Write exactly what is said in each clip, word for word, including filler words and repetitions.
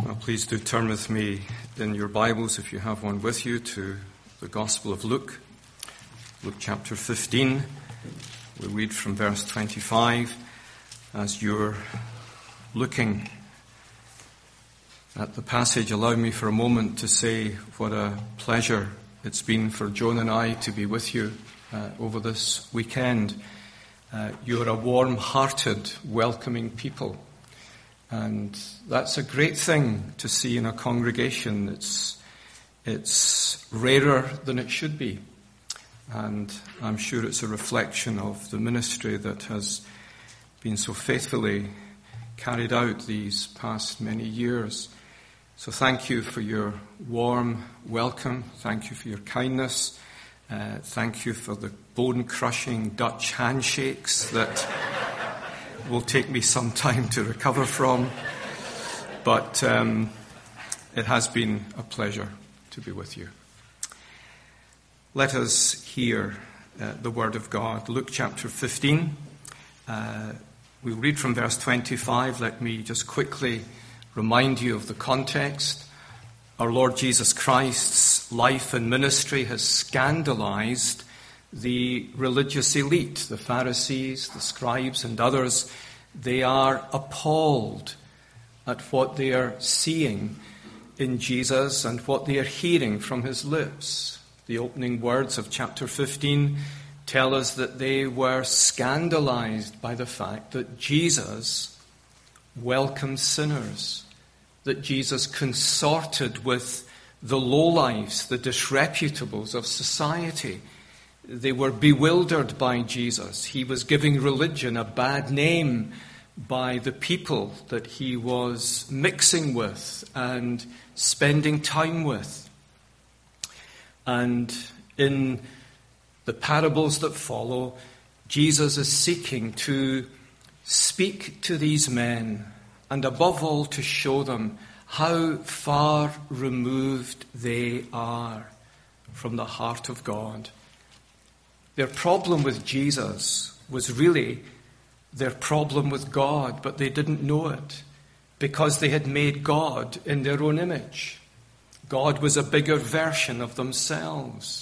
Well, please do turn with me in your Bibles, if you have one with you, to the Gospel of Luke, Luke chapter fifteen. We read from verse twenty-five. As you're looking at the passage, allow me for a moment to say what a pleasure it's been for Joan and I to be with you uh, over this weekend. Uh, you're a warm-hearted, welcoming people. And that's a great thing to see in a congregation. It's, it's rarer than it should be. And I'm sure it's a reflection of the ministry that has been so faithfully carried out these past many years. So thank you for your warm welcome. Thank you for your kindness. Uh, thank you for the bone-crushing Dutch handshakes that will take me some time to recover from. But um, it has been a pleasure to be with you. Let us hear uh, the word of God. Luke chapter fifteen. Uh, we'll read from verse twenty-five. Let me just quickly remind you of the context. Our Lord Jesus Christ's life and ministry has scandalized the religious elite, the Pharisees, the scribes, and others. They are appalled at what they are seeing in Jesus and what they are hearing from his lips. The opening words of chapter fifteen tell us that they were scandalized by the fact that Jesus welcomed sinners, that Jesus consorted with the lowlifes, the disreputables of society. They were bewildered by Jesus. He was giving religion a bad name by the people that he was mixing with and spending time with. And in the parables that follow, Jesus is seeking to speak to these men and above all to show them how far removed they are from the heart of God. Their problem with Jesus was really their problem with God, but they didn't know it because they had made God in their own image. God was a bigger version of themselves.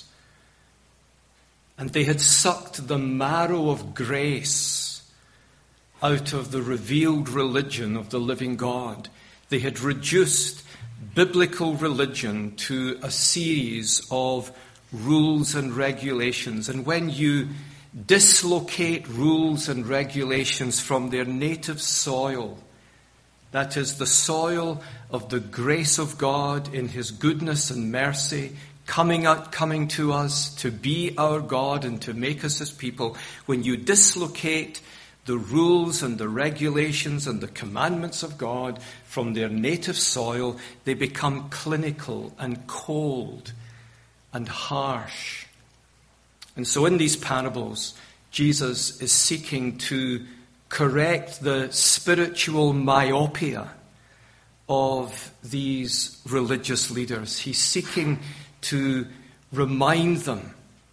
And they had sucked the marrow of grace out of the revealed religion of the living God. They had reduced biblical religion to a series of rules and regulations. And when you dislocate rules and regulations from their native soil, that is the soil of the grace of God in his goodness and mercy, coming out, coming to us to be our God and to make us his people, when you dislocate the rules and the regulations and the commandments of God from their native soil, they become clinical and cold and harsh. And so in these parables, Jesus is seeking to correct the spiritual myopia of these religious leaders. He's seeking to remind them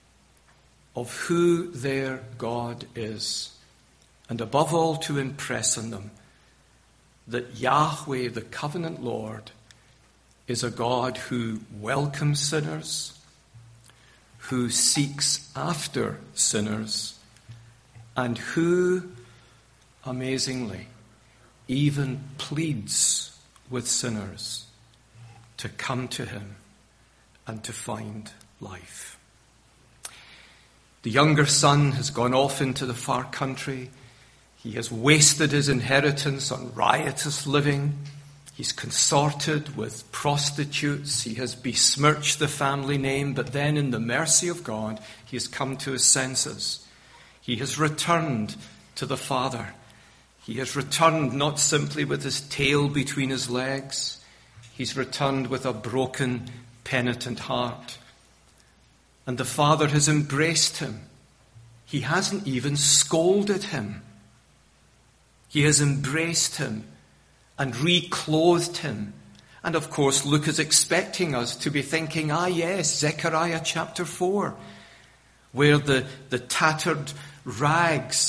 of who their God is, and above all to impress on them that Yahweh, the covenant Lord, is a God who welcomes sinners, who seeks after sinners, and who, amazingly, even pleads with sinners to come to him and to find life. The younger son has gone off into the far country. He has wasted his inheritance on riotous living. He's consorted with prostitutes. He has besmirched the family name. But then in the mercy of God, he has come to his senses. He has returned to the Father. He has returned not simply with his tail between his legs. He's returned with a broken, penitent heart. And the Father has embraced him. He hasn't even scolded him. He has embraced him and reclothed him. And of course, Luke is expecting us to be thinking, ah yes, Zechariah chapter four, where the, the tattered rags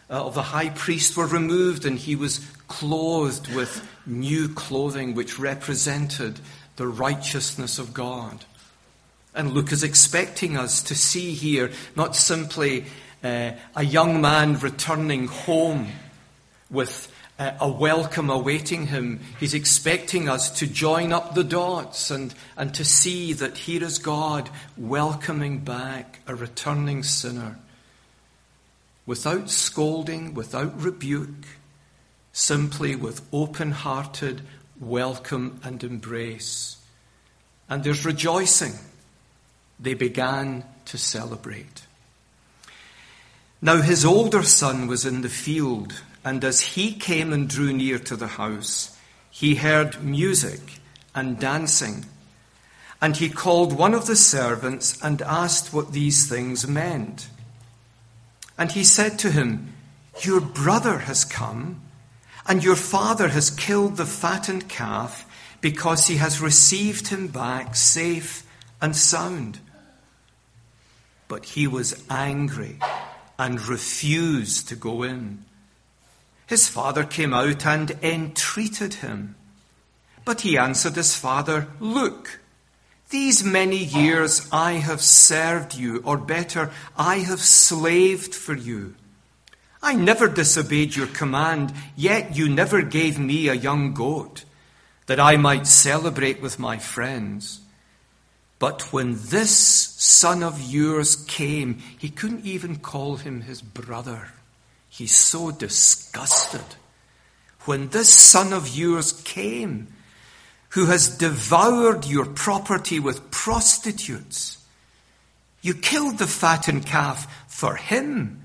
uh, of the high priest were removed, and he was clothed with new clothing which represented the righteousness of God. And Luke is expecting us to see here not simply uh, a young man returning home with uh, a welcome awaiting him. He's expecting us to join up the dots and, and to see that here is God welcoming back a returning sinner without scolding, without rebuke, simply with open-hearted welcome and embrace. And there's rejoicing. They began to celebrate. Now his older son was in the field, and as he came and drew near to the house, he heard music and dancing. And he called one of the servants and asked what these things meant. And he said to him, "Your brother has come, and your father has killed the fattened calf, because he has received him back safe and sound." But he was angry and refused to go in. His father came out and entreated him. But he answered his father, "Look, these many years I have served you, or better, I have slaved for you. I never disobeyed your command, yet you never gave me a young goat, that I might celebrate with my friends. But when this son of yours came," he couldn't even call him his brother. He's so disgusted. "When this son of yours came, who has devoured your property with prostitutes, you killed the fattened calf for him."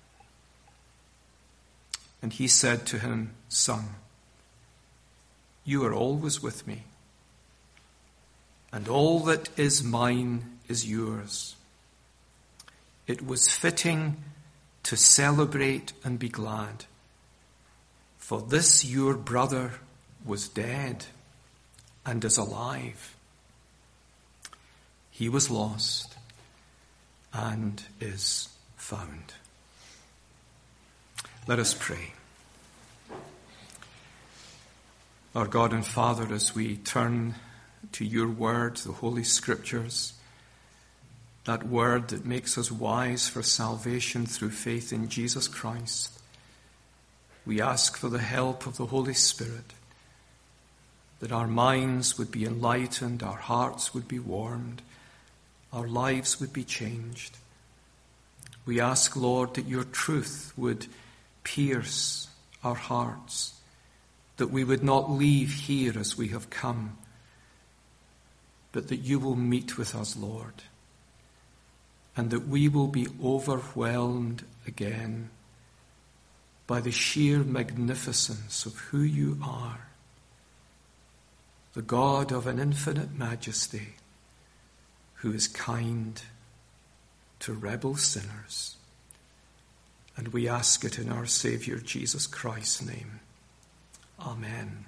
And he said to him, "Son, you are always with me, and all that is mine is yours. It was fitting to celebrate and be glad, for this your brother was dead and is alive. He was lost and is found." Let us pray. Our God and Father, as we turn to your word, the Holy Scriptures, that word that makes us wise for salvation through faith in Jesus Christ, we ask for the help of the Holy Spirit, that our minds would be enlightened, our hearts would be warmed, our lives would be changed. We ask, Lord, that your truth would pierce our hearts, that we would not leave here as we have come, but that you will meet with us, Lord, and that we will be overwhelmed again by the sheer magnificence of who you are, the God of an infinite majesty, who is kind to rebel sinners. And we ask it in our Saviour Jesus Christ's name. Amen.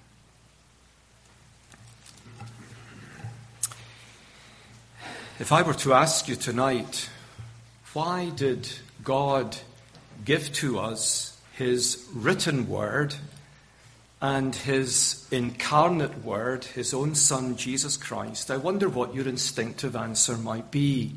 If I were to ask you tonight, why did God give to us his written word and his incarnate word, his own Son, Jesus Christ, I wonder what your instinctive answer might be.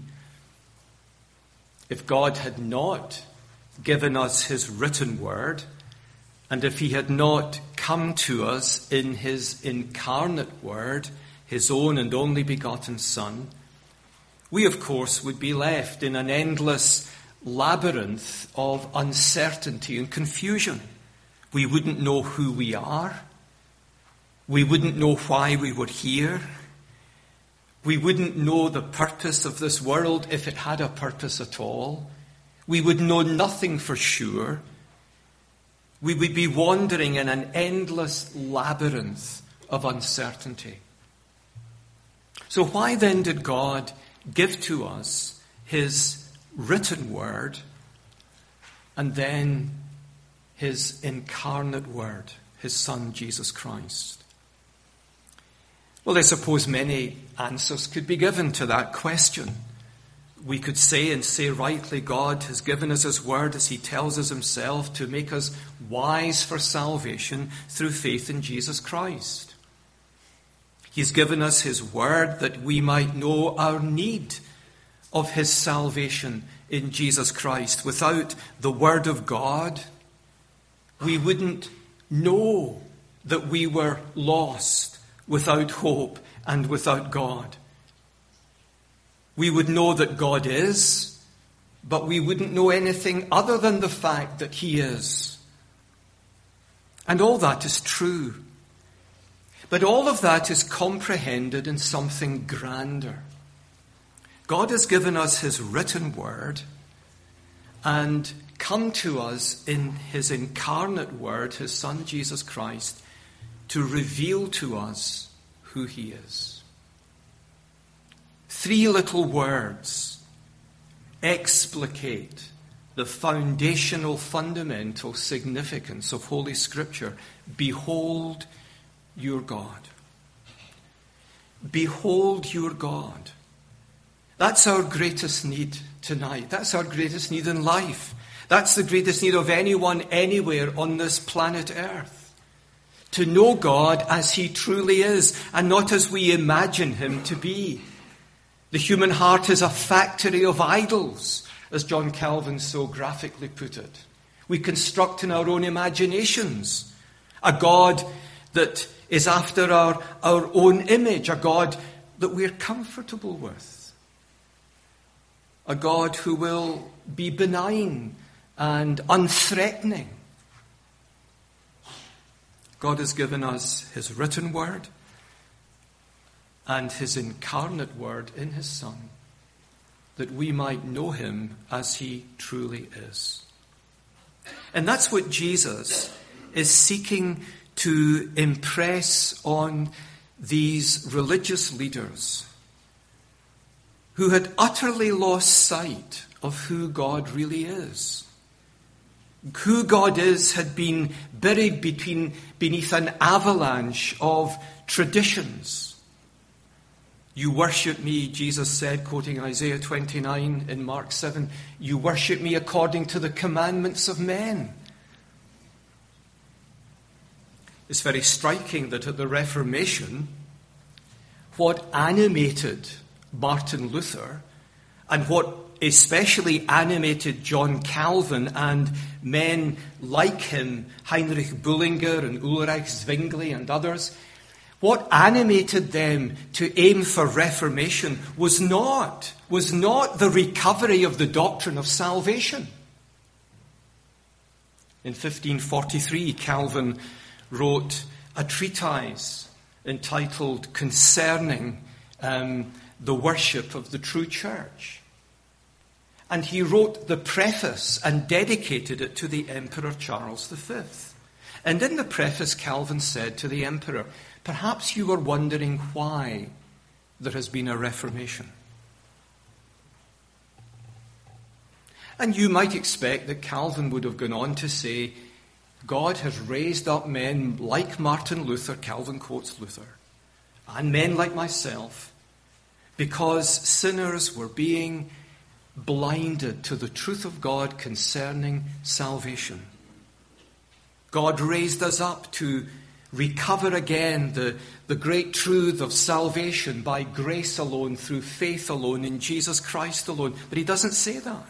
If God had not given us his written word, and if he had not come to us in his incarnate word, his own and only begotten Son, we, of course, would be left in an endless labyrinth of uncertainty and confusion. We wouldn't know who we are. We wouldn't know why we were here. We wouldn't know the purpose of this world if it had a purpose at all. We would know nothing for sure. We would be wandering in an endless labyrinth of uncertainty. So why then did God give to us his written word and then his incarnate word, his Son, Jesus Christ? Well, I suppose many answers could be given to that question. we could say and say rightly, God has given us his word, as he tells us himself, to make us wise for salvation through faith in Jesus Christ. He's given us his word that we might know our need of his salvation in Jesus Christ. Without the word of God, we wouldn't know that we were lost, without hope and without God. We would know that God is, but we wouldn't know anything other than the fact that he is. And all that is true. But all of that is comprehended in something grander. God has given us his written word and come to us in his incarnate word, his Son Jesus Christ, to reveal to us who he is. Three little words explicate the foundational, fundamental significance of Holy Scripture. Behold your God. Behold your God. That's our greatest need tonight. That's our greatest need in life. That's the greatest need of anyone anywhere on this planet Earth. To know God as he truly is, and not as we imagine him to be. The human heart is a factory of idols, as John Calvin so graphically put it. We construct in our own imaginations a God that is after our, our own image, a God that we're comfortable with, a God who will be benign and unthreatening. God has given us his written word and his incarnate word in his Son, that we might know him as he truly is. And that's what Jesus is seeking to impress on these religious leaders who had utterly lost sight of who God really is. Who God is had been buried between, beneath an avalanche of traditions. You worship me, Jesus said, quoting Isaiah twenty-nine in Mark seven, you worship me according to the commandments of men. It's very striking that at the Reformation, what animated Martin Luther and what especially animated John Calvin and men like him, Heinrich Bullinger and Ulrich Zwingli and others, what animated them to aim for reformation was not, was not the recovery of the doctrine of salvation. In fifteen forty-three, Calvin wrote a treatise entitled Concerning um, the Worship of the True Church. And he wrote the preface and dedicated it to the Emperor Charles the Fifth. And in the preface, Calvin said to the Emperor, perhaps you are wondering why there has been a reformation. And you might expect that Calvin would have gone on to say, God has raised up men like Martin Luther, Calvin quotes Luther, and men like myself, because sinners were being blinded to the truth of God concerning salvation. God raised us up to recover again the, the great truth of salvation by grace alone, through faith alone, in Jesus Christ alone. But he doesn't say that.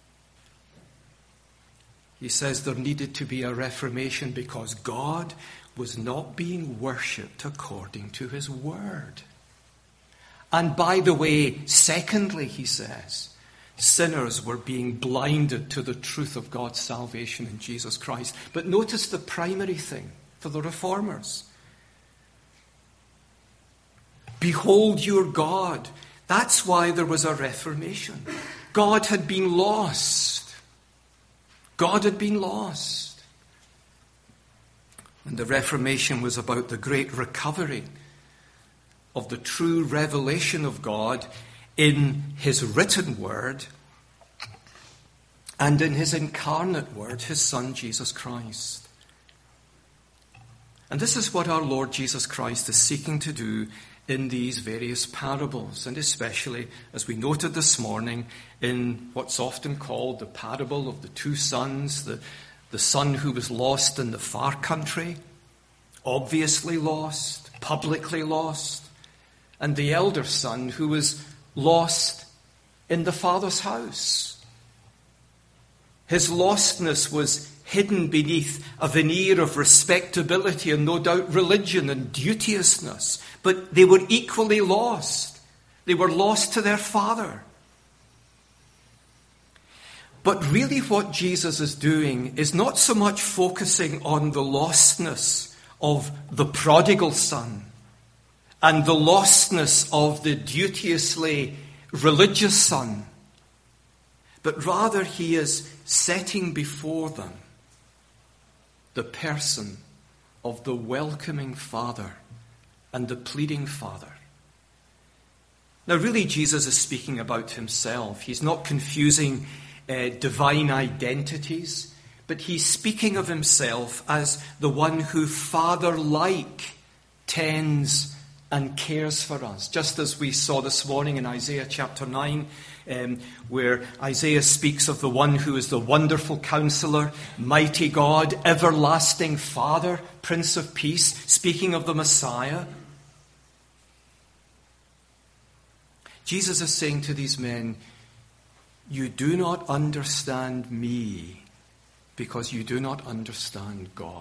He says there needed to be a reformation because God was not being worshipped according to his word. And by the way, secondly, he says, sinners were being blinded to the truth of God's salvation in Jesus Christ. But notice the primary thing for the reformers. Behold your God. That's why there was a reformation. God had been lost. God had been lost. And the Reformation was about the great recovery of the true revelation of God in his written word and in his incarnate word, his Son, Jesus Christ. And this is what our Lord Jesus Christ is seeking to do in these various parables, and especially, as we noted this morning, in what's often called the parable of the two sons, the, the son who was lost in the far country, obviously lost, publicly lost, and the elder son who was lost in the Father's house. His lostness was hidden beneath a veneer of respectability and no doubt religion and duteousness. But they were equally lost. They were lost to their Father. But really what Jesus is doing is not so much focusing on the lostness of the prodigal son and the lostness of the duteously religious son, but rather he is setting before them the person of the welcoming Father and the pleading Father. Now, really, Jesus is speaking about himself. He's not confusing uh, divine identities, but he's speaking of himself as the one who, Father-like, tends and cares for us. Just as we saw this morning in Isaiah chapter nine, um, where Isaiah speaks of the one who is the wonderful counselor, mighty God, everlasting Father, Prince of Peace, speaking of the Messiah. Jesus is saying to these men, you do not understand me because you do not understand God.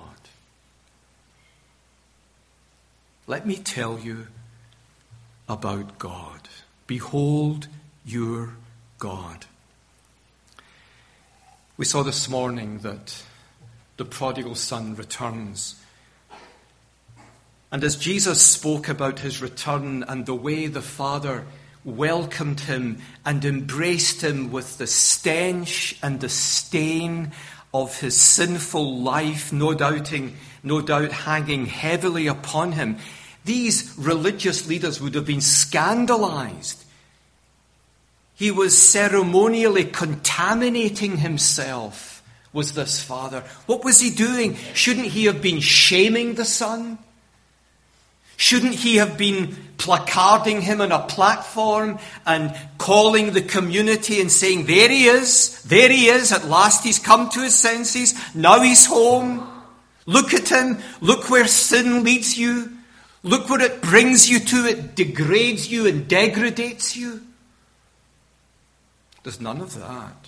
Let me tell you about God. Behold your God. We saw this morning that the prodigal son returns. And as Jesus spoke about his return and the way the Father welcomed him and embraced him with the stench and the stain of his sinful life, no doubting, no doubt hanging heavily upon him, these religious leaders would have been scandalized. He was ceremonially contaminating himself, was this father. What was he doing? Shouldn't he have been shaming the son? Shouldn't he have been placarding him on a platform and calling the community and saying, there he is, there he is, at last he's come to his senses, now he's home. Look at him, look where sin leads you, look where it brings you to, it degrades you and degradates you. There's none of that.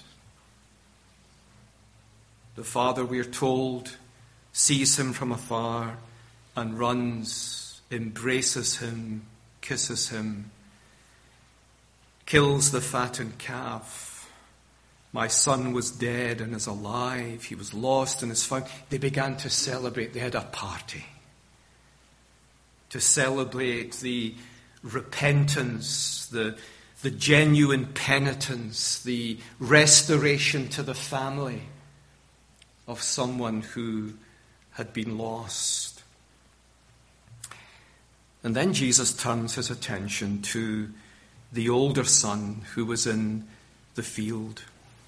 The father, we're told, sees him from afar and runs, embraces him, kisses him, kills the fattened calf. My son was dead and is alive. He was lost and is found. They began to celebrate. They had a party to celebrate the repentance, the, the genuine penitence, the restoration to the family of someone who had been lost. And then Jesus turns his attention to the older son who was in the field.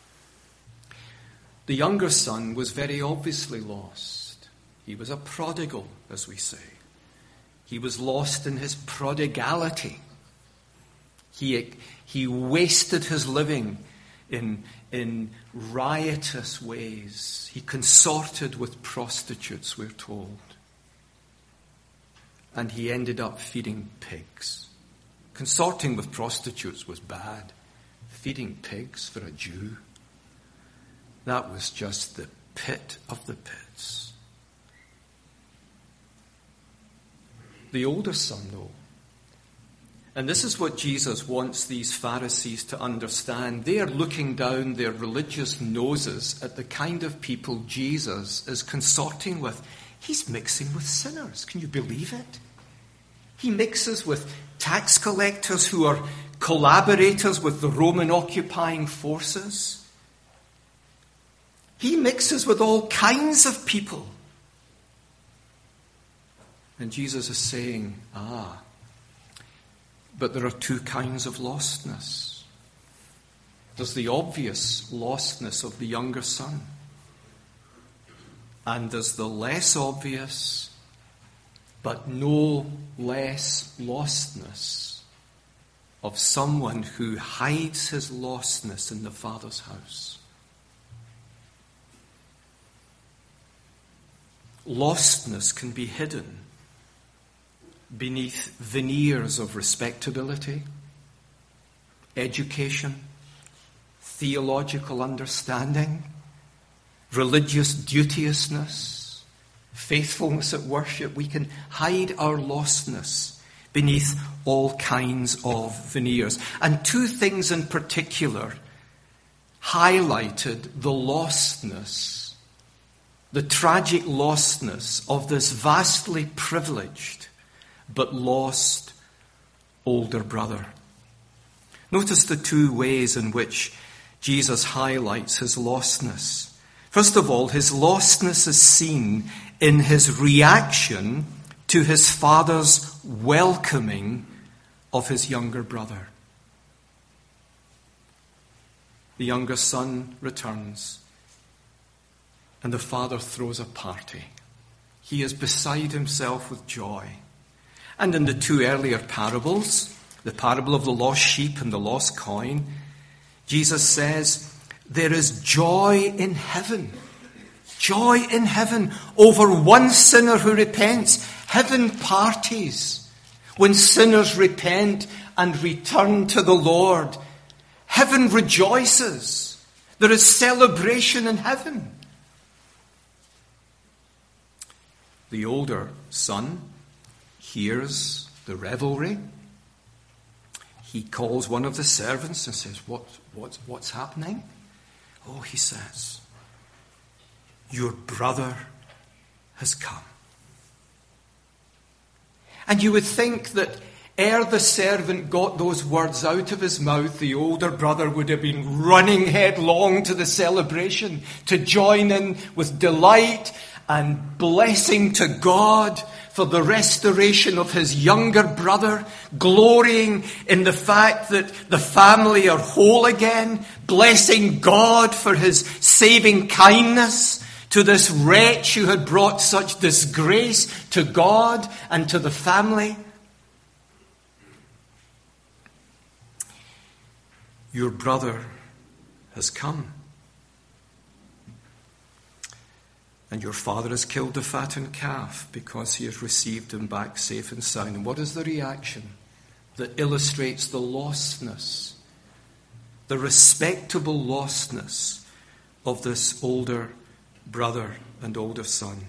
The younger son was very obviously lost. He was a prodigal, as we say. He was lost in his prodigality. He, he wasted his living in, in riotous ways. He consorted with prostitutes, we're told. And he ended up feeding pigs. Consorting with prostitutes was bad. Feeding pigs for a Jew, that was just the pit of the pits. The older son, though, and this is what Jesus wants these Pharisees to understand. They are looking down their religious noses at the kind of people Jesus is consorting with. He's mixing with sinners. Can you believe it? He mixes with tax collectors who are collaborators with the Roman occupying forces. He mixes with all kinds of people. And Jesus is saying, ah, but there are two kinds of lostness. There's the obvious lostness of the younger son. And there's the less obvious but no less lostness of someone who hides his lostness in the Father's house. Lostness can be hidden beneath veneers of respectability, education, theological understanding, religious duteousness, faithfulness at worship. We can hide our lostness beneath all kinds of veneers. And two things in particular highlighted the lostness, the tragic lostness of this vastly privileged but lost older brother. Notice the two ways in which Jesus highlights his lostness. First of all, his lostness is seen in his reaction to his father's welcoming of his younger brother. The younger son returns, and the father throws a party. He is beside himself with joy. And in the two earlier parables, the parable of the lost sheep and the lost coin, Jesus says, there is joy in heaven. Joy in heaven over one sinner who repents. Heaven parties when sinners repent and return to the Lord. Heaven rejoices. There is celebration in heaven. The older son hears the revelry. He calls one of the servants and says, what, what, what's happening? Oh, he says, your brother has come. And you would think that ere the servant got those words out of his mouth, the older brother would have been running headlong to the celebration to join in with delight and blessing to God for the restoration of his younger brother, glorying in the fact that the family are whole again, blessing God for his saving kindness to this wretch who had brought such disgrace to God and to the family. Your brother has come, and your father has killed the fattened calf because he has received him back safe and sound. And what is the reaction that illustrates the lostness, the respectable lostness of this older brother and older son?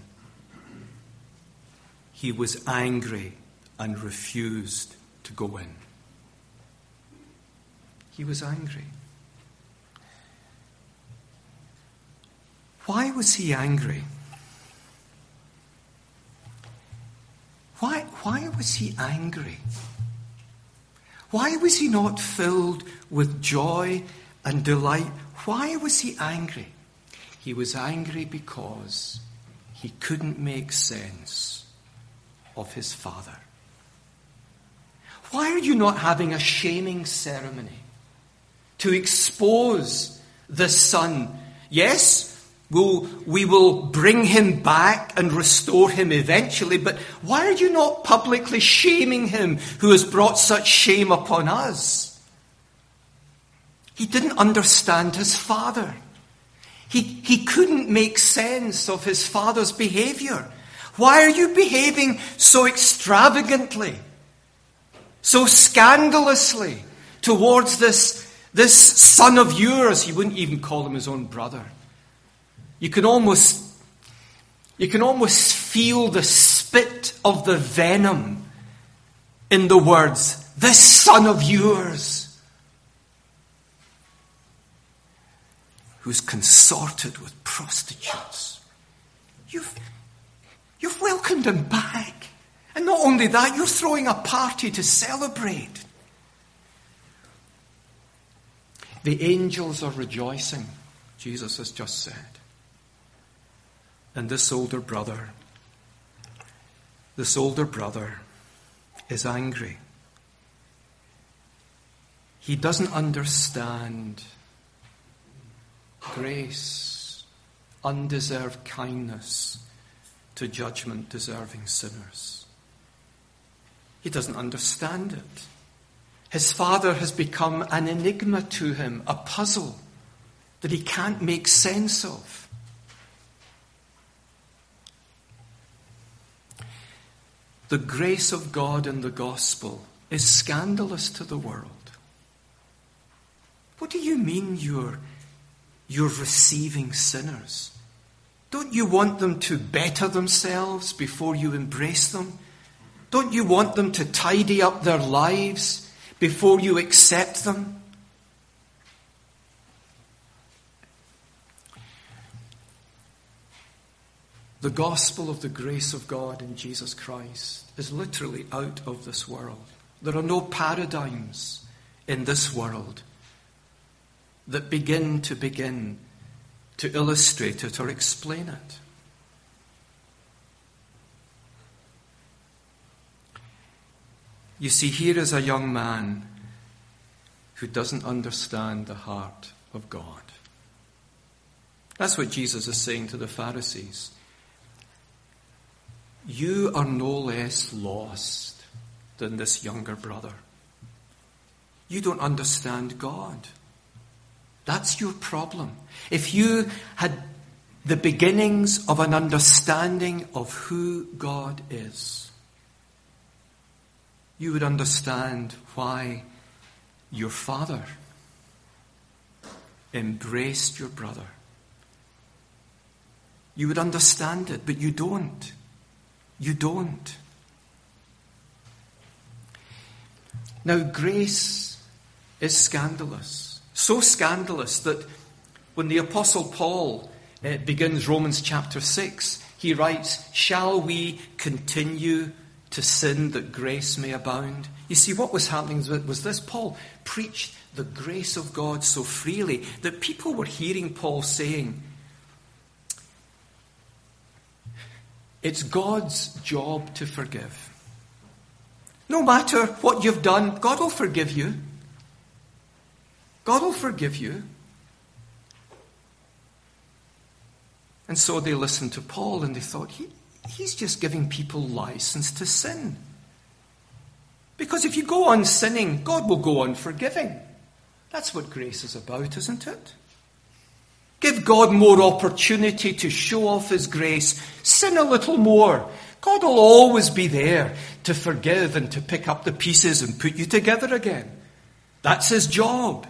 He was angry and refused to go in. He was angry. Why was he angry? Why, why was he angry? Why was he not filled with joy and delight? Why was he angry? He was angry because he couldn't make sense of his father. Why are you not having a shaming ceremony to expose the son? Yes, we'll, we will bring him back and restore him eventually, but why are you not publicly shaming him who has brought such shame upon us? He didn't understand his father. He, he couldn't make sense of his father's behavior. Why are you behaving so extravagantly, so scandalously towards this, this son of yours? He wouldn't even call him his own brother. You can almost, you can almost feel the spit of the venom in the words, this son of yours, who's consorted with prostitutes. You've, you've welcomed him back. And not only that, you're throwing a party to celebrate. The angels are rejoicing, Jesus has just said. And this older brother, this older brother is angry. He doesn't understand grace, undeserved kindness to judgment-deserving sinners. He doesn't understand it. His Father has become an enigma to him, a puzzle that he can't make sense of. The grace of God in the gospel is scandalous to the world. What do you mean you're, you're receiving sinners? Don't you want them to better themselves before you embrace them? Don't you want them to tidy up their lives before you accept them? The gospel of the grace of God in Jesus Christ is literally out of this world. There are no paradigms in this world that begin to begin to illustrate it or explain it. You see, here is a young man who doesn't understand the heart of God. That's what Jesus is saying to the Pharisees. You are no less lost than this younger brother. You don't understand God. That's your problem. If you had the beginnings of an understanding of who God is, you would understand why your father embraced your brother. You would understand it, but you don't. You don't. Now, grace is scandalous. So scandalous that when the Apostle Paul uh, begins Romans chapter six, he writes, "Shall we continue to sin that grace may abound?" You see, what was happening was this. Paul preached the grace of God so freely that people were hearing Paul saying, it's God's job to forgive. No matter what you've done, God will forgive you. God will forgive you. And so they listened to Paul and they thought, he, he's just giving people license to sin. Because if you go on sinning, God will go on forgiving. That's what grace is about, isn't it? Give God more opportunity to show off His grace. Sin a little more. God will always be there to forgive and to pick up the pieces and put you together again. That's His job.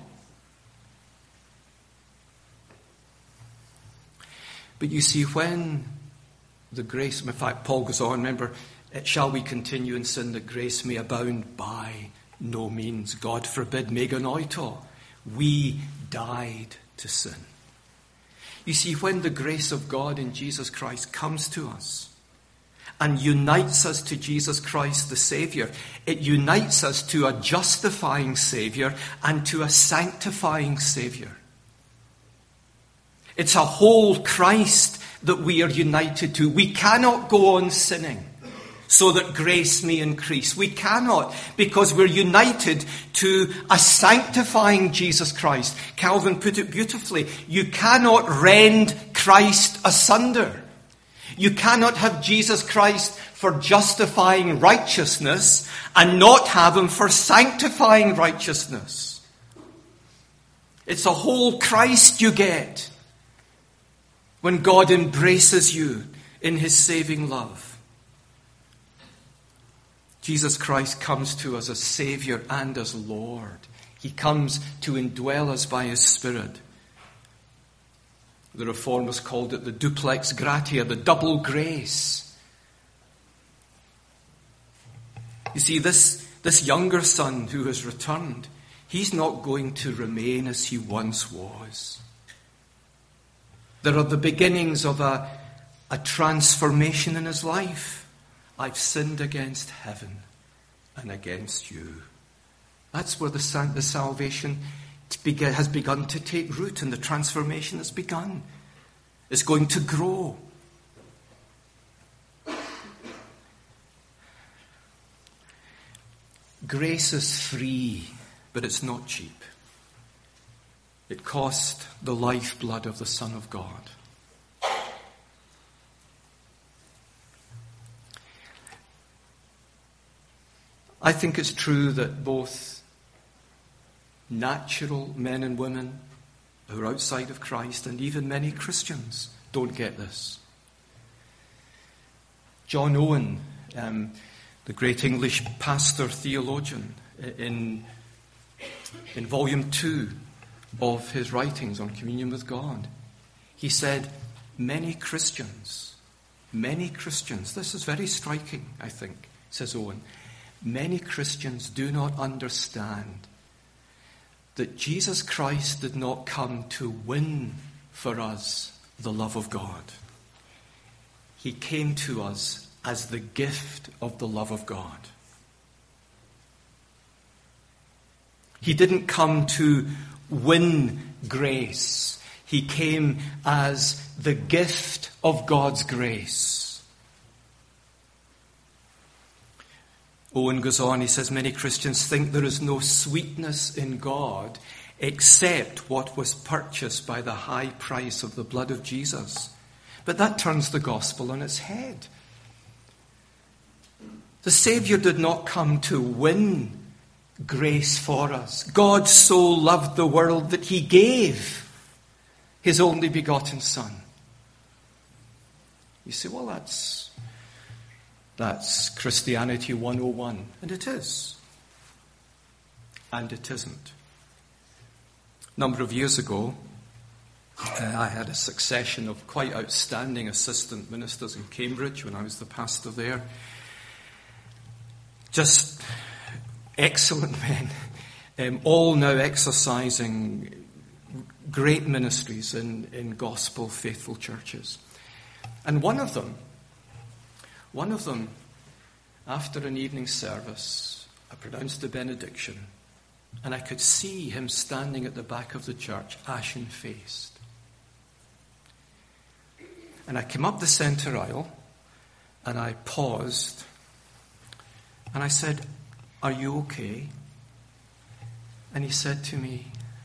But you see, when the grace, in fact, Paul goes on, remember, shall we continue in sin that grace may abound? By no means. God forbid, meganoito. We died to sin. You see, when the grace of God in Jesus Christ comes to us and unites us to Jesus Christ the Saviour, it unites us to a justifying Saviour and to a sanctifying Saviour. It's a whole Christ that we are united to. We cannot go on sinning so that grace may increase. We cannot, because we're united to a sanctifying Jesus Christ. Calvin put it beautifully. You cannot rend Christ asunder. You cannot have Jesus Christ for justifying righteousness and not have Him for sanctifying righteousness. It's a whole Christ you get when God embraces you in His saving love. Jesus Christ comes to us as Saviour and as Lord. He comes to indwell us by His Spirit. The Reformers called it the duplex gratia, the double grace. You see, this, this younger son who has returned, he's not going to remain as he once was. There are the beginnings of a, a transformation in his life. I've sinned against heaven and against you. That's where the, the salvation has begun to take root, and the transformation has begun. It's going to grow. Grace is free, but it's not cheap. It cost the lifeblood of the Son of God. I think it's true that both natural men and women who are outside of Christ and even many Christians don't get this. John Owen, um, the great English pastor theologian, in, in volume two of his writings on communion with God, he said, many Christians, many Christians, this is very striking, I think, says Owen, many Christians do not understand that Jesus Christ did not come to win for us the love of God. He came to us as the gift of the love of God. He didn't come to win grace. He came as the gift of God's grace. Owen goes on, he says, many Christians think there is no sweetness in God except what was purchased by the high price of the blood of Jesus. But that turns the gospel on its head. The Saviour did not come to win grace for us. God so loved the world that he gave his only begotten Son. You say, well, that's, that's Christianity one oh one. And it is. And it isn't. A number of years ago, uh, I had a succession of quite outstanding assistant ministers in Cambridge when I was the pastor there. Just excellent men, um, all now exercising great ministries in, in gospel faithful churches. And one of them, one of them, after an evening service, I pronounced the benediction, and I could see him standing at the back of the church, ashen-faced. And I came up the centre aisle, and I paused, and I said, "Are you okay?" And he said to me,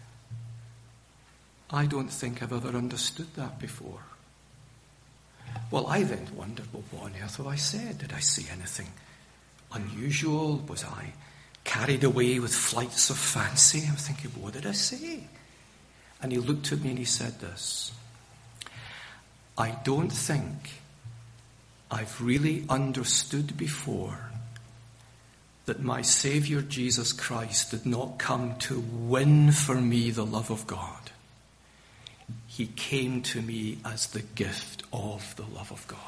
"I don't think I've ever understood that before." Well, I then wondered, well, what on earth have I said? Did I say anything unusual? Was I carried away with flights of fancy? I'm thinking, what did I say? And he looked at me and he said this, "I don't think I've really understood before that my Saviour Jesus Christ did not come to win for me the love of God. He came to me as the gift of the love of God."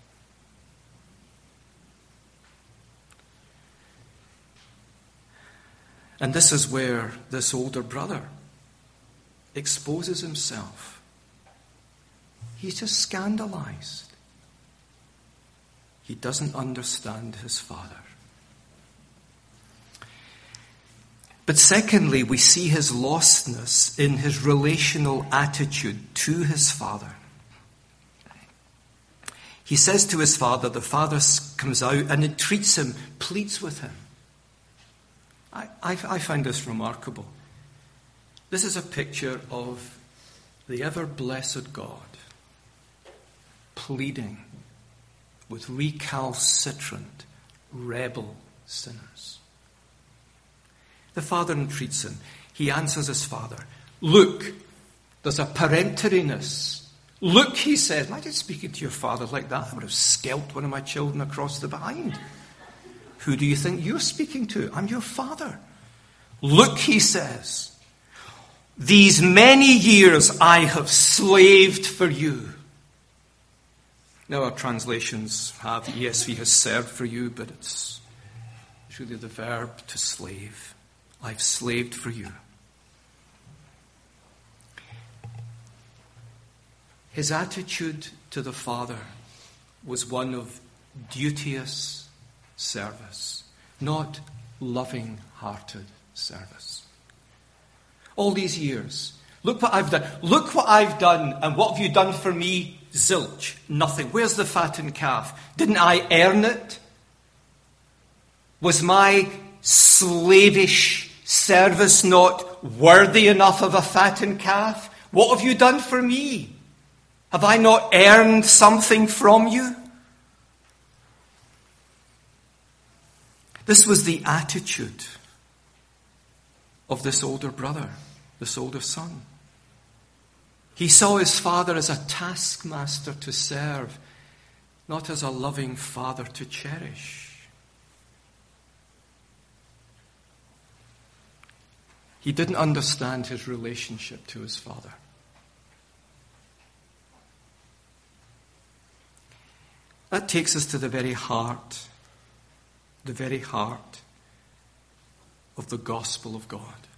And this is where this older brother exposes himself. He's just scandalized. He doesn't understand his Father. But secondly, we see his lostness in his relational attitude to his Father. He says to his Father, the Father comes out and entreats him, pleads with him. I, I, I find this remarkable. This is a picture of the ever-blessed God pleading with recalcitrant, rebel sinners. The Father entreats him. He answers his Father. Look, there's a peremptoriness. Look, he says. Imagine speaking to your father like that. I would have scalped one of my children across the behind. Who do you think you're speaking to? I'm your Father. Look, he says. These many years I have slaved for you. Now our translations have E S V has served for you, but it's, it's really the verb to slave. I've slaved for you. His attitude to the Father was one of duteous service, not loving-hearted service. All these years, look what I've done. Look what I've done, and what have you done for me? Zilch, nothing. Where's the fattened calf? Didn't I earn it? Was my slavish service not worthy enough of a fattened calf? What have you done for me? Have I not earned something from you? This was the attitude of this older brother, this older son. He saw his father as a taskmaster to serve, not as a loving father to cherish. He didn't understand his relationship to his father. That takes us to the very heart, the very heart of the gospel of God.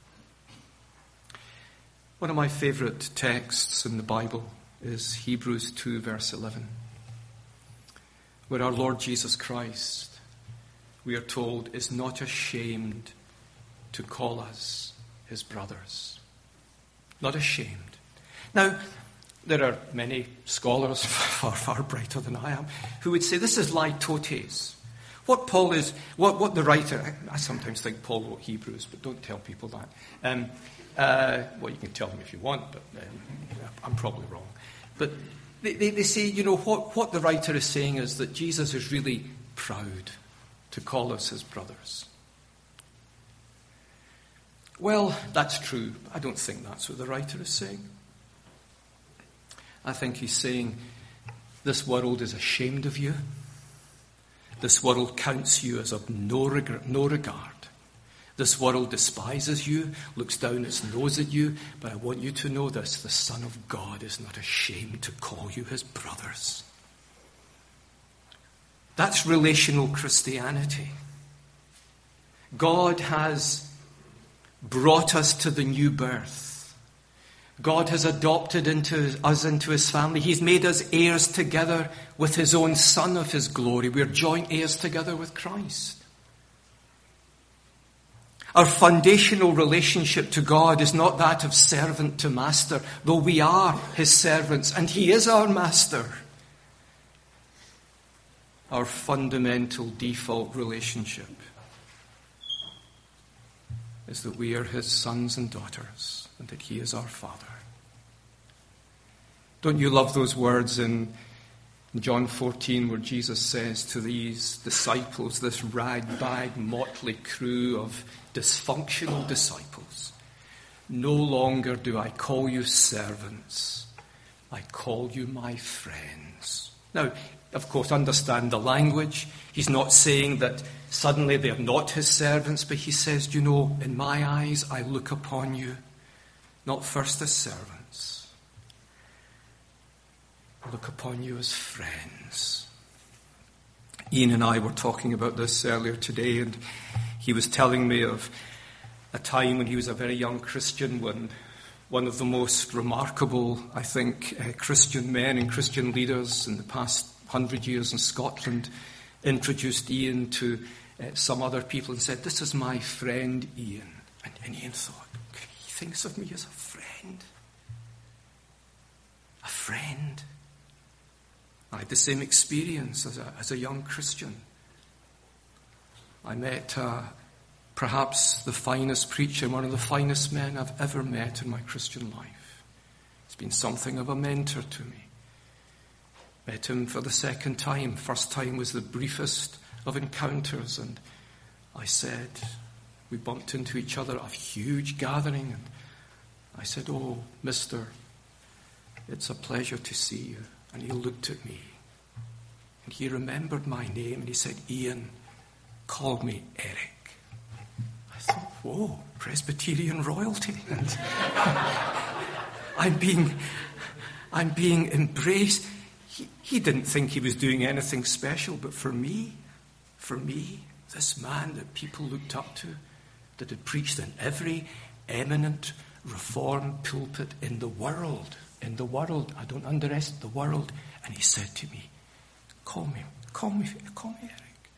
One of my favorite texts in the Bible is Hebrews two, verse eleven, where our Lord Jesus Christ, we are told, is not ashamed to call us his brothers. Not ashamed. Now, there are many scholars, far, far brighter than I am, who would say this is litotes. What Paul is, what, what the writer, I, I sometimes think Paul wrote Hebrews, but don't tell people that. Um, uh, well, you can tell them if you want, but um, I'm probably wrong. But they, they, they say, you know, what, what the writer is saying is that Jesus is really proud to call us his brothers. Well, that's true. I don't think that's what the writer is saying. I think he's saying, this world is ashamed of you. This world counts you as of no regard, no regard. This world despises you, looks down its nose at you, but I want you to know this, the Son of God is not ashamed to call you his brothers. That's relational Christianity. God has brought us to the new birth. God has adopted into us into his family. He's made us heirs together with his own Son of his glory. We're joint heirs together with Christ. Our foundational relationship to God is not that of servant to master, though we are his servants and he is our master. Our fundamental default relationship is that we are his sons and daughters and that he is our Father. Don't you love those words in John fourteen where Jesus says to these disciples, this rag-bag motley crew of dysfunctional disciples, no longer do I call you servants, I call you my friends. Now, of course, understand the language. He's not saying that suddenly they're not his servants, but he says, you know, in my eyes I look upon you not first as servants, I look upon you as friends. Ian and I were talking about this earlier today, and he was telling me of a time when he was a very young Christian, when one of the most remarkable, I think, uh, Christian men and Christian leaders in the past hundred years in Scotland introduced Ian to uh, some other people and said, this is my friend Ian. And, and Ian thought, he thinks of me as a friend. A friend. I had the same experience as a, as a young Christian. I met uh, perhaps the finest preacher, one of the finest men I've ever met in my Christian life. He's been something of a mentor to me. Met him for the second time. First time was the briefest of encounters, and I said, we bumped into each other at a huge gathering, and I said, oh, mister, it's a pleasure to see you. And he looked at me, and he remembered my name, and he said, Ian, call me Eric. I thought, whoa, Presbyterian royalty. And I'm being, I'm being embraced. He, he didn't think he was doing anything special, but for me, for me, this man that people looked up to, that had preached in every eminent Reformed pulpit in the world, in the world, I don't underestimate the world, and he said to me, call me, call me, call me Eric.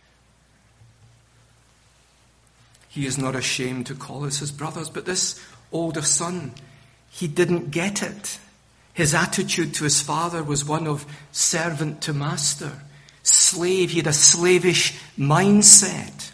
He is not ashamed to call us his brothers, but this older son, he didn't get it. His attitude to his father was one of servant to master, slave. He had a slavish mindset.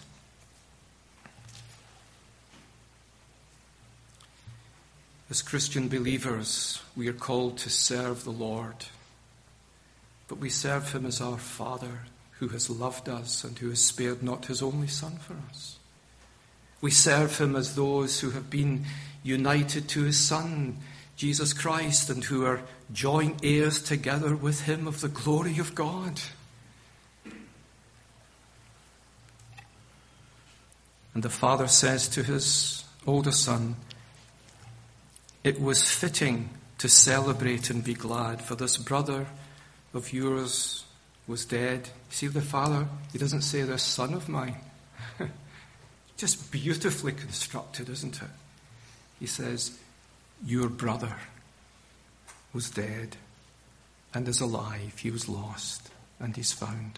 As Christian believers, we are called to serve the Lord, but we serve him as our Father. who has loved us and who has spared not his only Son for us. We serve him as those who have been united to his Son, Jesus Christ, and who are joint heirs together with him of the glory of God. And the Father says to his older Son, it was fitting to celebrate and be glad, for this brother of yours was dead. See the Father, he doesn't say this son of mine. Just beautifully constructed, isn't it? He says, your brother was dead and is alive. He was lost and he's found.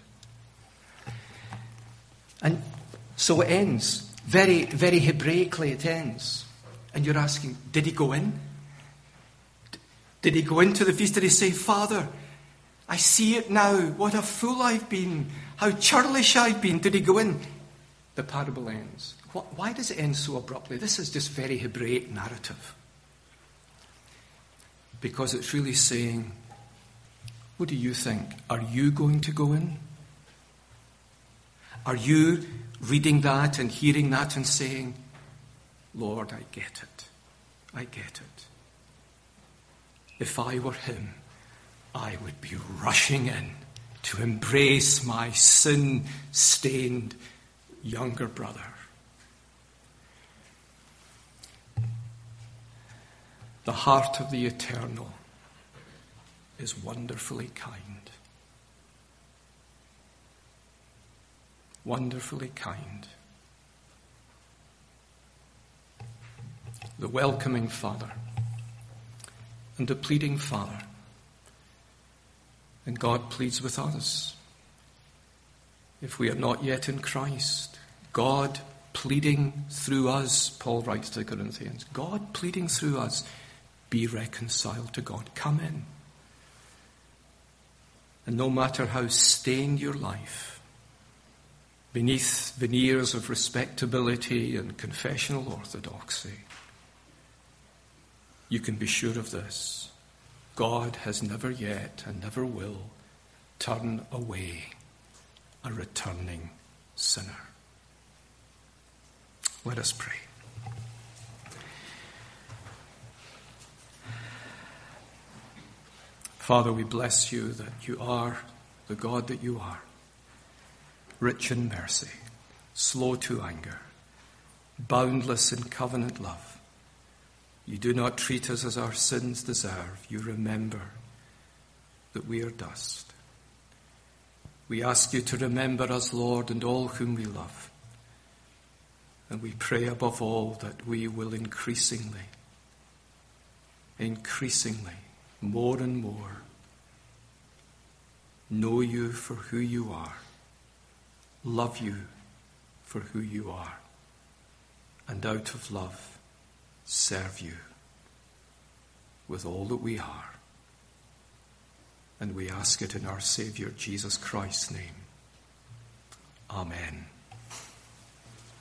And so it ends. Very, very Hebraically it ends. And you're asking, did he go in? Did he go into the feast? Did he say, Father, I see it now. What a fool I've been. How churlish I've been. Did he go in? The parable ends. Why does it end so abruptly? This is just very Hebraic narrative. Because it's really saying, what do you think? Are you going to go in? Are you reading that and hearing that and saying, Lord, I get it. I get it. If I were him, I would be rushing in to embrace my sin-stained younger brother. The heart of the eternal is wonderfully kind. Wonderfully kind. The welcoming Father and the pleading Father. And God pleads with us. If we are not yet in Christ, God pleading through us, Paul writes to the Corinthians, God pleading through us, be reconciled to God. Come in. And no matter how stained your life, beneath veneers of respectability and confessional orthodoxy, you can be sure of this. God has never yet and never will turn away a returning sinner. Let us pray. Father, we bless you that you are the God that you are, rich in mercy, slow to anger, boundless in covenant love. You do not treat us as our sins deserve. You remember that we are dust. We ask you to remember us, Lord, and all whom we love. And we pray above all that we will increasingly, increasingly, more and more, know you for who you are, love you for who you are, and out of love, serve you with all that we are. And we ask it in our Saviour Jesus Christ's name. Amen.